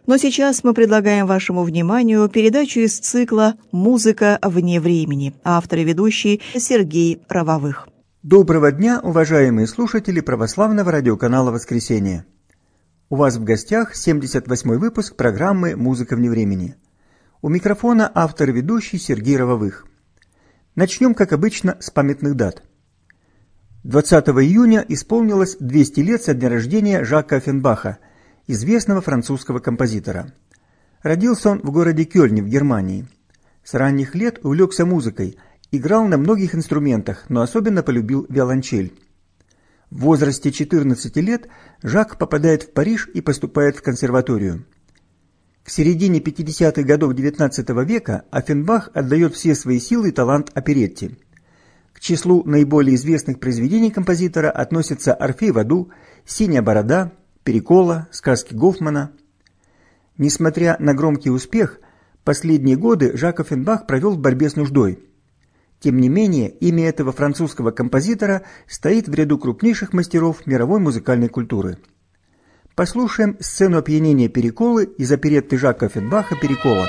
Но сейчас мы предлагаем вашему вниманию передачу из цикла «Музыка вне времени», автор и ведущий Сергей Рововых. Доброго дня, уважаемые слушатели православного радиоканала «Воскресенье». У вас в гостях 78-й выпуск программы «Музыка вне времени». У микрофона автор и ведущий Сергей Рововых. Начнем, как обычно, с памятных дат. 20 июня исполнилось 200 лет со дня рождения Жака Оффенбаха, известного французского композитора. Родился он в городе Кёльне в Германии. С ранних лет увлекся музыкой, играл на многих инструментах, но особенно полюбил виолончель. В возрасте 14 лет Жак попадает в Париж и поступает в консерваторию. К середине 50-х годов XIX века Оффенбах отдает все свои силы и талант оперетте. К числу наиболее известных произведений композитора относятся «Орфей в аду», «Синяя борода», «Перекола», «Сказки Гофмана». Несмотря на громкий успех, последние годы Жак Оффенбах провел в борьбе с нуждой. Тем не менее, имя этого французского композитора стоит в ряду крупнейших мастеров мировой музыкальной культуры. Послушаем сцену опьянения Переколы из оперетты Жака Оффенбаха «Перекола».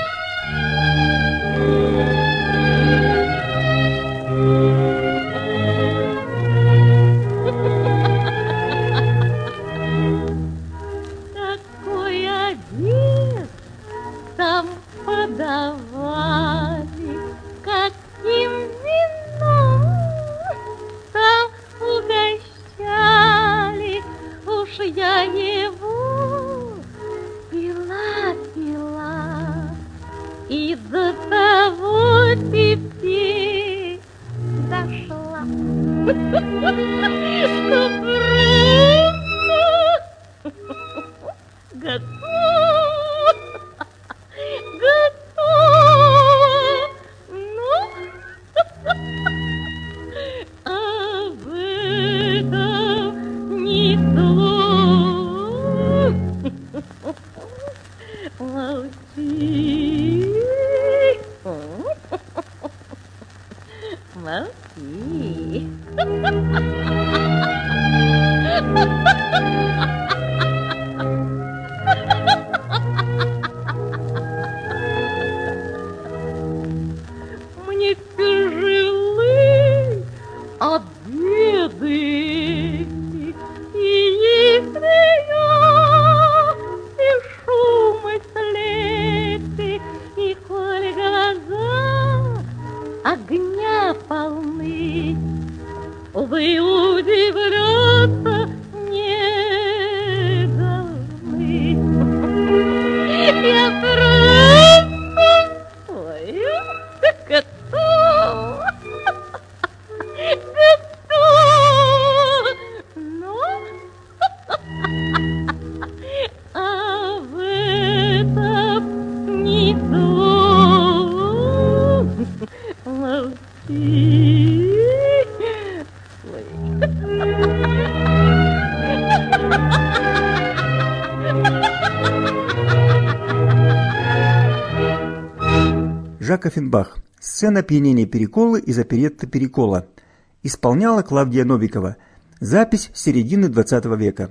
Жак Оффенбах. Сцена опьянения Переколы из оперетты «Перекола». Исполняла Клавдия Новикова. Запись середины XX века.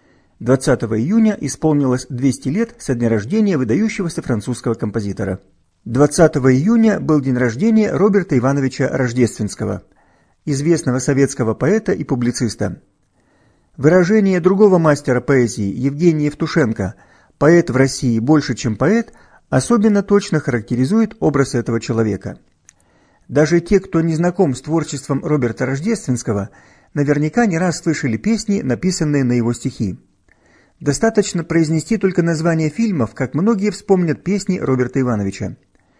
20 июня исполнилось 200 лет со дня рождения выдающегося французского композитора. 20 июня был день рождения Роберта Ивановича Рождественского, известного советского поэта и публициста. Выражение другого мастера поэзии Евгения Евтушенко «Поэт в России больше, чем поэт» особенно точно характеризует образ этого человека. Даже те, кто не знаком с творчеством Роберта Рождественского, наверняка не раз слышали песни, написанные на его стихи. Достаточно произнести только название фильмов, как многие вспомнят песни Роберта Ивановича.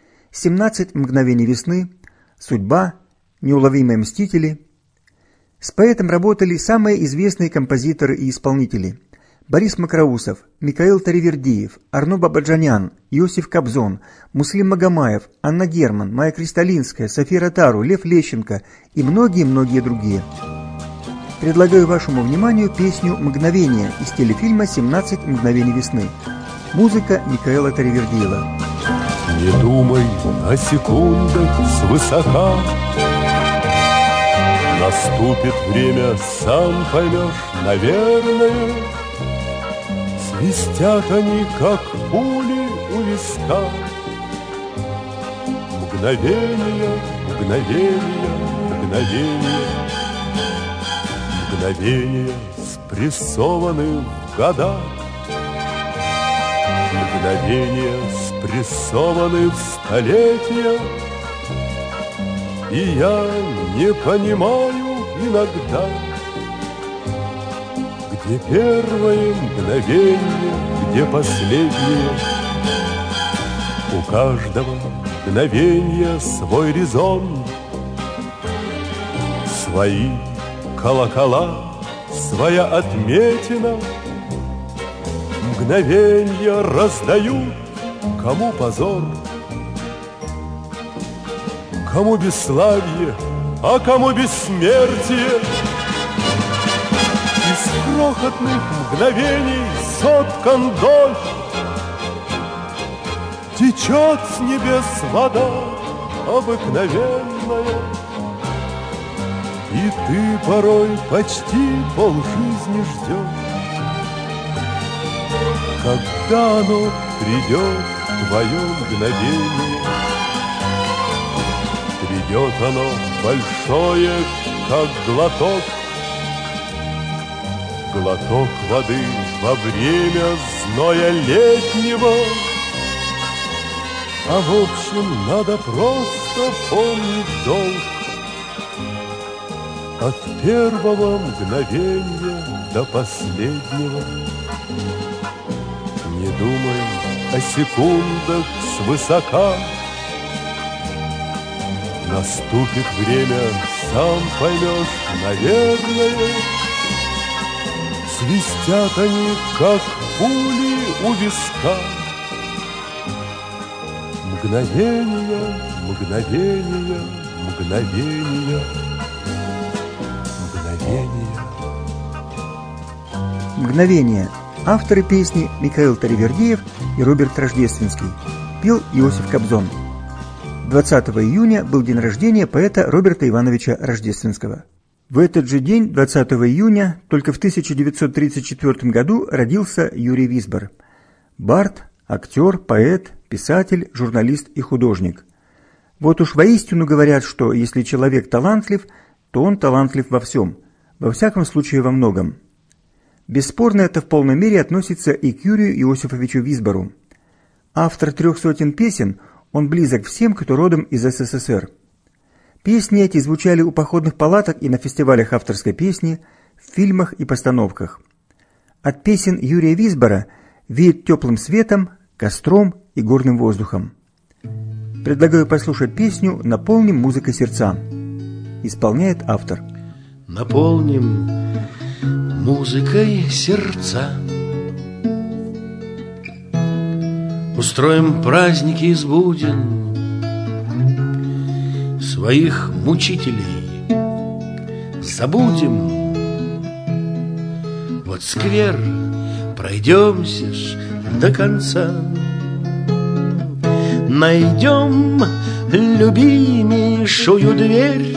«17 мгновений весны», «Судьба», «Неуловимые мстители». С поэтом работали самые известные композиторы и исполнители: Борис Макроусов, Микаил Таривердиев, Арно Бабаджанян, Иосиф Кобзон, Муслим Магомаев, Анна Герман, Майя Кристалинская, София Ротару, Лев Лещенко и многие-многие другие. Предлагаю вашему вниманию песню «Мгновение» из телефильма «17 мгновений весны». Музыка Микаила Таривердиева. Не думай о секундах свысока, наступит время, сам поймешь, наверное. Свистят они, как пули у виска. Мгновение, мгновение, мгновение. Мгновение, спрессованы в годах. Мгновения, спрессованы в столетия. И я не понимаю иногда, где первое мгновение, где последнее. У каждого мгновения свой резон, свои колокола, своя отметина. Мгновенья раздают, кому позор, кому бесславие, а кому бессмертие. Из крохотных мгновений соткан дождь, течет с небес вода обыкновенная. И ты порой почти полжизни ждешь, когда оно придет, твое мгновение. Придет оно большое, как глоток, глоток воды во время зноя летнего. А в общем, надо просто помнить долг. От первого мгновения до последнего. Не думай о секундах свысока. Наступит время, сам поймешь, наверное. Свистят они, как пули у виска. Мгновения, мгновения, мгновения, мгновения. «Мгновение». Авторы песни Михаил Таривердиев и Роберт Рождественский. Пел Иосиф Кобзон. 20 июня был день рождения поэта Роберта Ивановича Рождественского. В этот же день, 20 июня, только в 1934 году родился Юрий Висбор. Бард, актер, поэт, писатель, журналист и художник. Вот уж воистину говорят, что если человек талантлив, то он талантлив во всем, во всяком случае во многом. Бесспорно, это в полной мере относится и к Юрию Иосифовичу Висбору. Автор 300 песен, он близок всем, кто родом из СССР. Песни эти звучали у походных палаток и на фестивалях авторской песни, в фильмах и постановках. От песен Юрия Висбора веет теплым светом, костром и горным воздухом. Предлагаю послушать песню «Наполним музыкой сердца». Исполняет автор. Наполним музыкой сердца, устроим праздники из буден своих мучителей, забудем. Вот сквер, пройдемся ж до конца, найдем любимейшую дверь,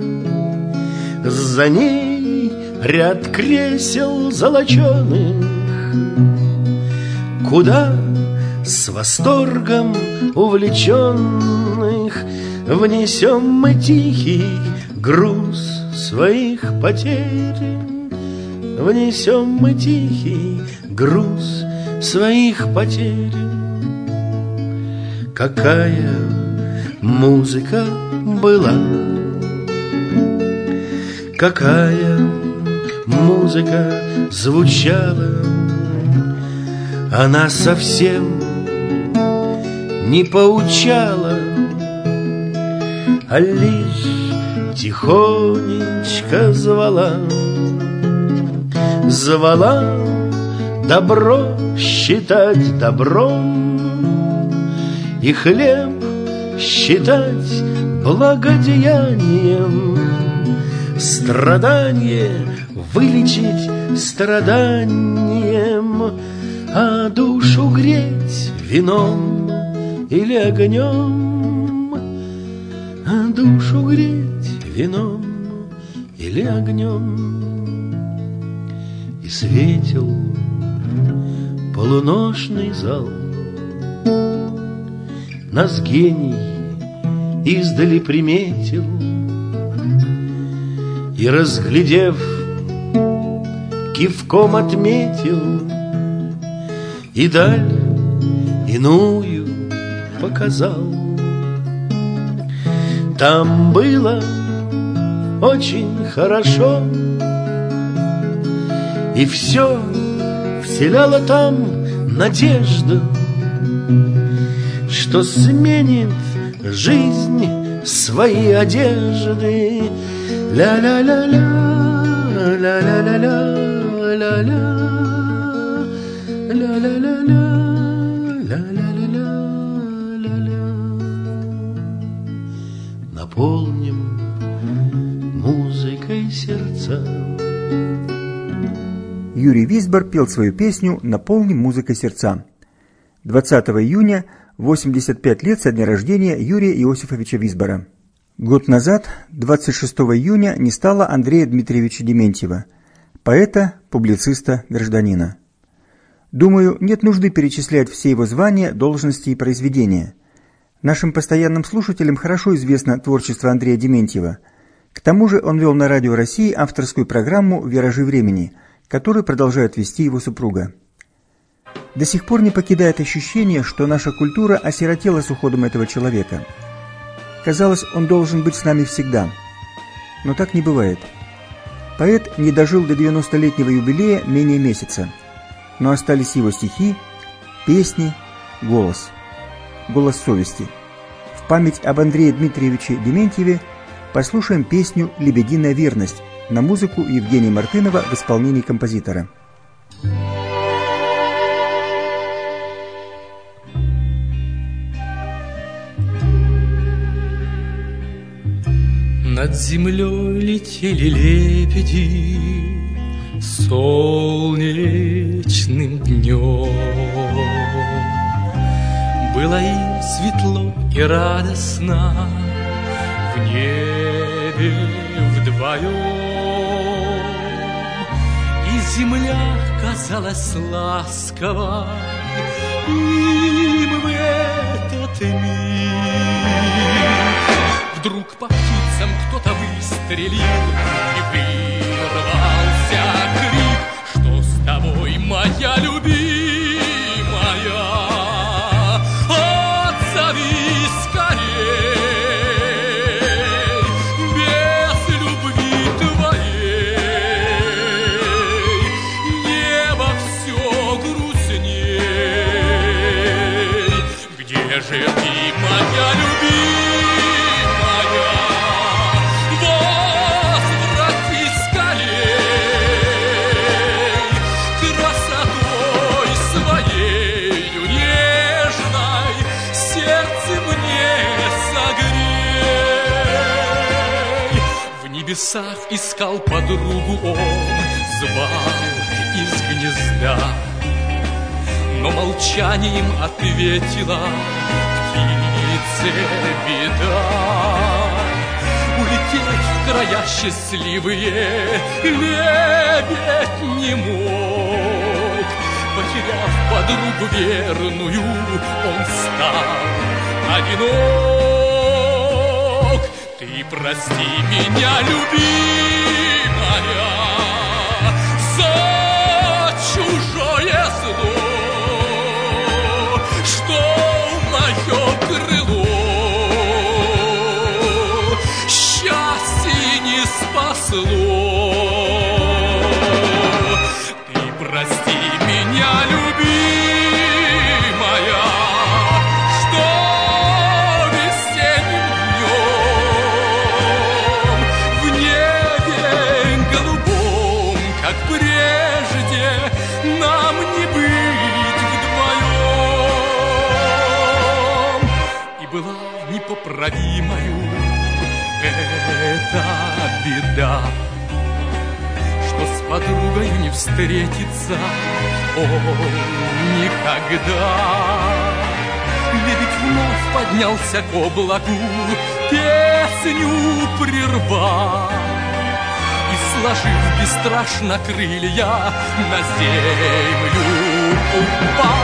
за ней ряд кресел золоченых, куда с восторгом увлеченных внесем мы тихий груз своих потерь. Внесем мы тихий груз своих потерь. Какая музыка была, какая музыка звучала, она совсем не поучала, а лишь тихонечко звала. Звала добро считать добром и хлеб считать благодеянием, страдание вылечить страданием, а душу греть вином или огнем, а душу греть вином или огнем. И светил полуношный зал. Нас гений издали приметил, и, разглядев, кивком отметил, и даль иную показал. Там было очень хорошо, и все вселяло там надежду, что сменит жизнь свои одежды. Ля-ля-ля-ля, ля-ля-ля-ля, ля-ля, ля-ля-ля-ля, ля-ля-ля-ля, ля-ля. Наполним музыкой сердца. Юрий Висбор пел свою песню «Наполним музыкой сердца». 20 июня 85 лет со дня рождения Юрия Иосифовича Висбора. Год назад, 26 июня, не стало Андрея Дмитриевича Дементьева, поэта, публициста, гражданина. Думаю, нет нужды перечислять все его звания, должности и произведения. Нашим постоянным слушателям хорошо известно творчество Андрея Дементьева. К тому же он вел на Радио России авторскую программу «Виражи времени», которую продолжает вести его супруга. До сих пор не покидает ощущение, что наша культура осиротела с уходом этого человека. Казалось, он должен быть с нами всегда. Но так не бывает. Поэт не дожил до 90-летнего юбилея менее месяца. Но остались его стихи, песни, голос. Голос совести. В память об Андрее Дмитриевиче Дементьеве послушаем песню «Лебединая верность» на музыку Евгения Мартынова в исполнении композитора. Над землей летели лебеди солнечным днем. Было им светло и радостно в небе вдвоем, и земля казалась ласковой им в этот миг. Вдруг по птицам кто-то выстрелил, и вырвался крик: что с тобой, моя любимая? Отзови скорей, без любви твоей небо все грустней. Где же ты, моя любимая? В небесах искал подругу он, звал из гнезда, но молчанием ответила птице беда. Улететь в края счастливые лебедь не мог. Потеряв подругу верную, он стал одинок. Ты прости меня, любимая, за чужое зло, что мое крыло счастье не спасло. Ты прости меня, любимая, что весенним днем в небе голубом, как прежде, нам не быть вдвоем. И была непоправимою эта беда, что с подругой не встретиться он никогда. Лебедь вновь поднялся к облаку, песню прервал, и, сложив бесстрашно крылья, на землю упал.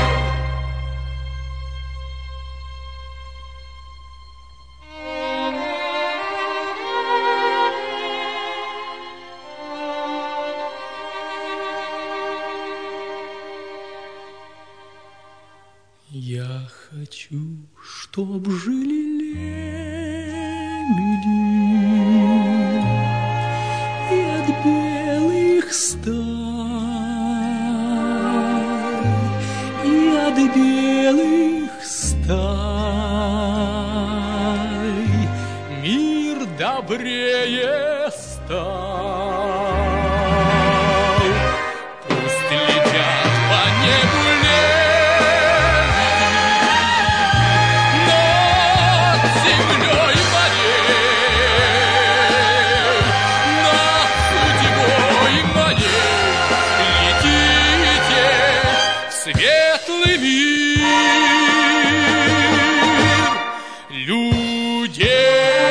Я хочу, чтоб жили лебеди и от белых стай, и от белых стай мир добрее стал. Пусть летят по небу светлый мир людей.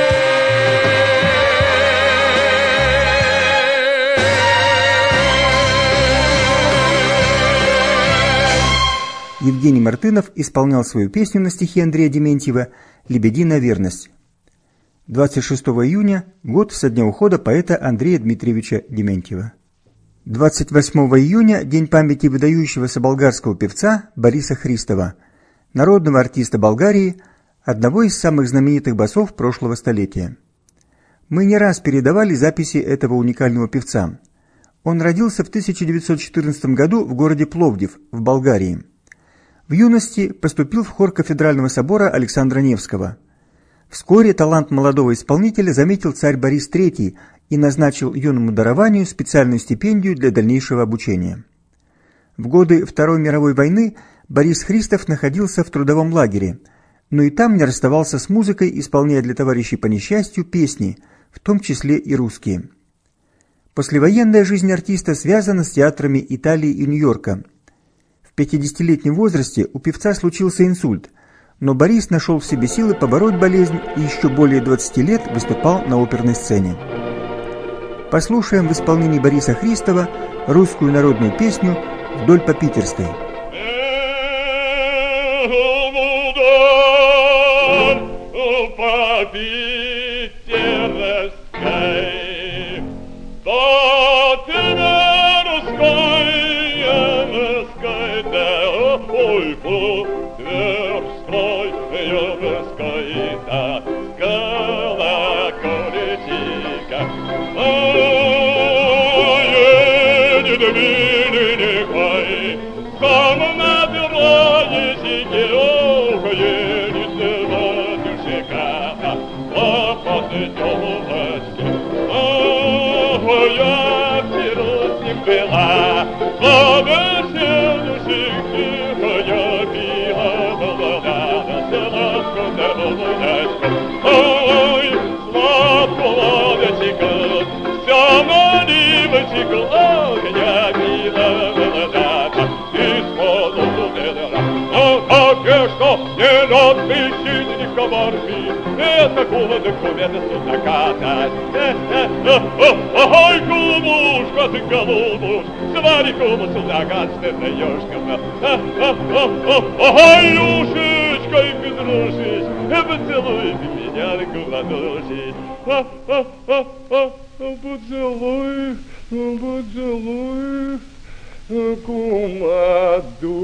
Евгений Мартынов исполнял свою песню на стихи Андрея Дементьева «Лебединая верность». 26 июня – год со дня ухода поэта Андрея Дмитриевича Дементьева. 28 июня – день памяти выдающегося болгарского певца Бориса Христова, народного артиста Болгарии, одного из самых знаменитых басов прошлого столетия. Мы не раз передавали записи этого уникального певца. Он родился в 1914 году в городе Пловдив в Болгарии. В юности поступил в хор кафедрального собора Александра Невского. Вскоре талант молодого исполнителя заметил царь Борис III и назначил юному дарованию специальную стипендию для дальнейшего обучения. В годы Второй мировой войны Борис Христов находился в трудовом лагере, но и там не расставался с музыкой, исполняя для товарищей по несчастью песни, в том числе и русские. Послевоенная жизнь артиста связана с театрами Италии и Нью-Йорка. В 50-летнем возрасте у певца случился инсульт, но Борис нашел в себе силы побороть болезнь и еще более 20 лет выступал на оперной сцене. Послушаем в исполнении Бориса Христова русскую народную песню «Вдоль по Питерской». Такого документа судаката. Ой, голубушка, ты голубушка, смотри, кому судакат, ты даешь-ка. Ой, Люшечка, и подружись, поцелуй ты меня, голодуши. Поцелуй, кумаду.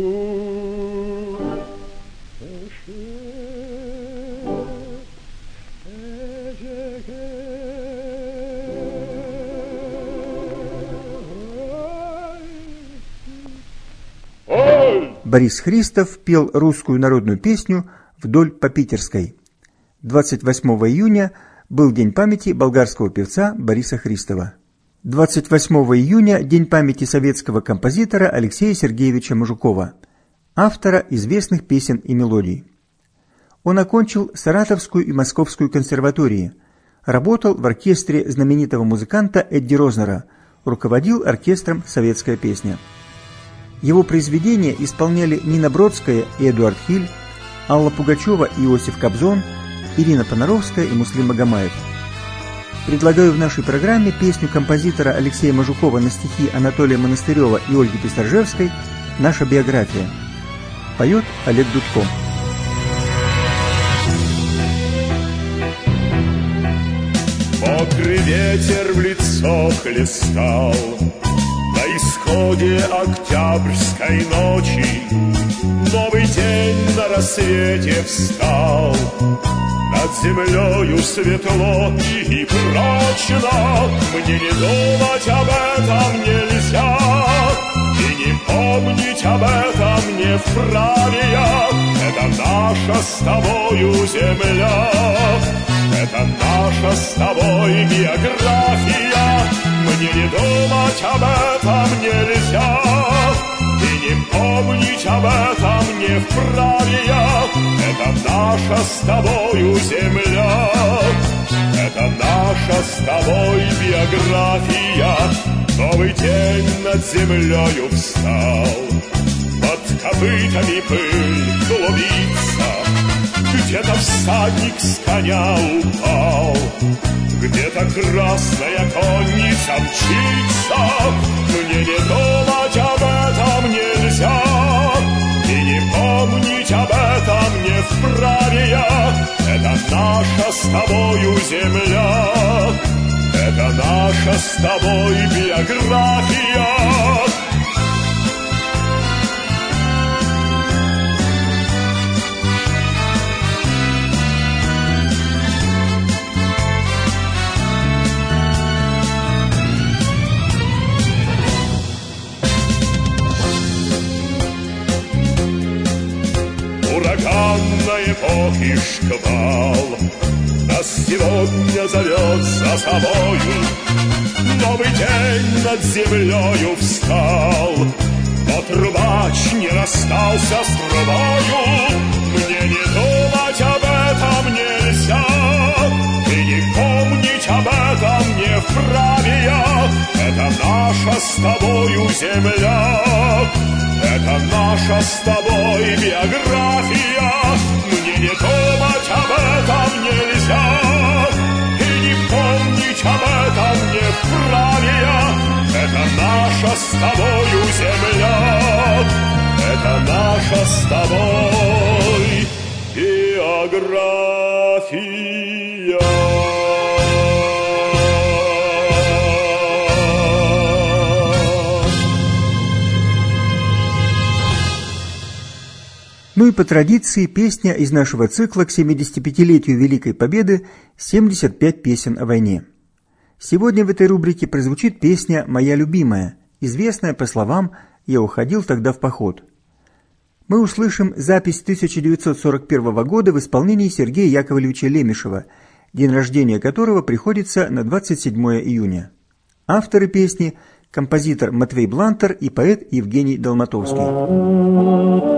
Борис Христов пел русскую народную песню «Вдоль по Питерской». 28 июня был день памяти болгарского певца Бориса Христова. 28 июня – день памяти советского композитора Алексея Сергеевича Мажукова, автора известных песен и мелодий. Он окончил Саратовскую и Московскую консерватории, работал в оркестре знаменитого музыканта Эдди Рознера, руководил оркестром «Советская песня». Его произведения исполняли Нина Бродская и Эдуард Хиль, Алла Пугачева и Иосиф Кобзон, Ирина Понаровская и Муслим Магомаев. Предлагаю в нашей программе песню композитора Алексея Мажукова на стихи Анатолия Монастырева и Ольги Писаржевской Наша биография. Поет Олег Дудко. Мокрый ветер в лицо хлестал на исходе октябрьской ночи. Новый день на рассвете встал, над землею светло и прочно. Мне не думать об этом нельзя, и не помнить об этом не вправе я. Это наша с тобою земля, это наша с тобой биография. Мне не думать об этом нельзя, и не помнить об этом не вправе я. Это наша с тобою земля, это наша с тобой биография. Новый день над землею встал, под копытами пыль клубится. Где-то всадник с коня упал, где-то красная конница мчится. Мне не думать об этом нельзя, и не помнить об этом не вправе я. Это наша с тобою земля, это наша с тобой биография. Ураганной эпохи шквал нас сегодня зовет за собою. Новый день над землею встал, но трубач не расстался с трубою. Мне не думать об этом нельзя, и не помнить об этом не вправе я. Это наша с тобою земля, это наша с тобой биография. Мне не думать об этом нельзя, и не помнить об этом не вправе я. Это наша с тобою земля, это наша с тобой биография. Ну и по традиции песня из нашего цикла к 75-летию Великой Победы «75 песен о войне». Сегодня в этой рубрике прозвучит песня «Моя любимая», известная по словам «Я уходил тогда в поход». Мы услышим запись 1941 года в исполнении Сергея Яковлевича Лемешева, день рождения которого приходится на 27 июня. Авторы песни – композитор Матвей Блантер и поэт Евгений Долматовский.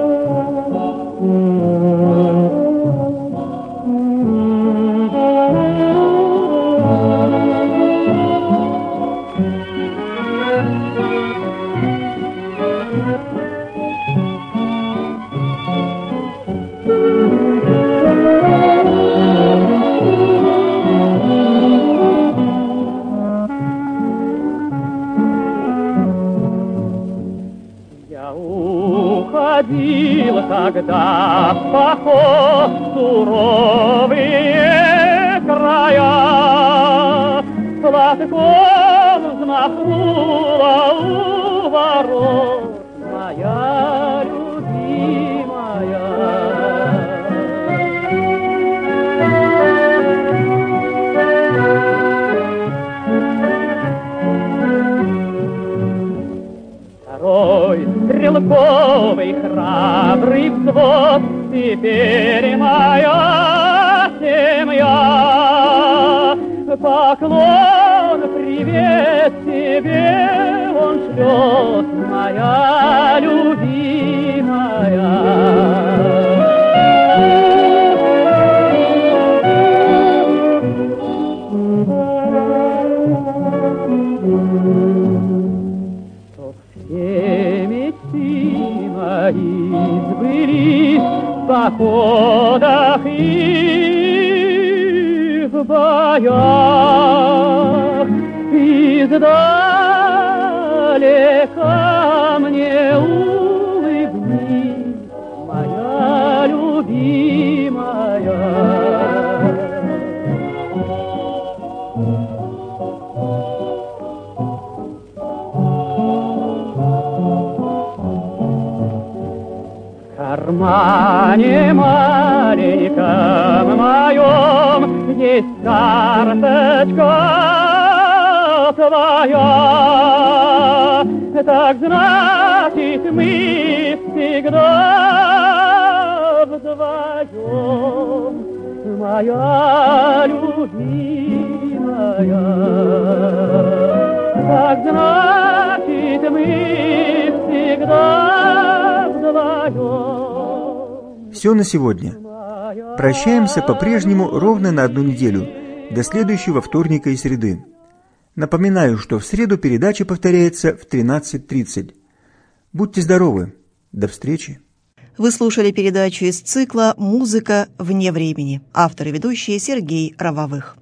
Уходил тогда в поход суровые края, платком взмахнула у ворот моя любимая. Второй стрелковый храбрый взвод, теперь моя семья. Поклон, привет тебе он шлет, моя любимая. Сбылись в походах и в боях, издалека мне кармане маленьком моем есть карточка твоя. Так значит, мы всегда вдвоем, моя любимая. Так значит, мы всегда вдвоем. Все на сегодня. Прощаемся по-прежнему ровно на 1 неделю, до следующего вторника и среды. Напоминаю, что в среду передача повторяется в 13:30. Будьте здоровы. До встречи. Вы слушали передачу из цикла «Музыка вне времени». Автор и ведущий Сергей Равовых.